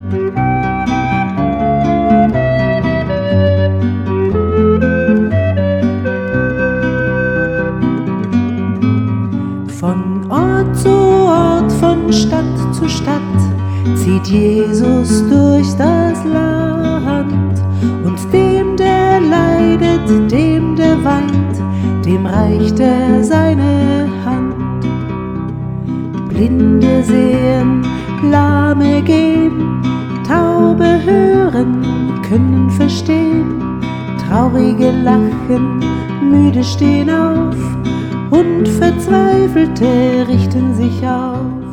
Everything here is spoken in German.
Von Ort zu Ort, von Stadt zu Stadt zieht Jesus durch das Land. Und dem, der leidet, dem, der weint, dem reicht er seine Hand. Blinde sehen, Lahme gehen, Taube hören, können verstehen, Traurige lachen, Müde stehen auf und Verzweifelte richten sich auf.